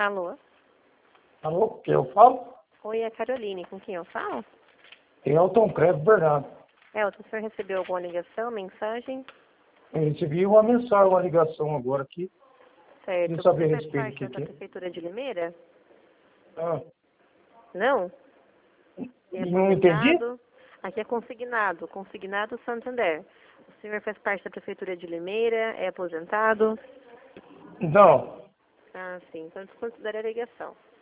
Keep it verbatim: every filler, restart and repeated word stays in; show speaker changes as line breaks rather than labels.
Alô?
Alô, quem eu falo?
Oi, é a Caroline. Com quem eu falo?
Elton Credo Bernardo.
Elton, o senhor recebeu alguma ligação, mensagem?
Eu recebi uma mensagem, uma ligação agora aqui.
Certo.
Queria saber a
Você faz
respeito do
parte
que
da
que é.
Prefeitura de Limeira?
Ah,
Não? É
não entendi?
aposentado? Aqui é consignado. Consignado Santander. O senhor faz parte da Prefeitura de Limeira? É aposentado?
Não.
Ah, sim. Então desconsidere a ligação.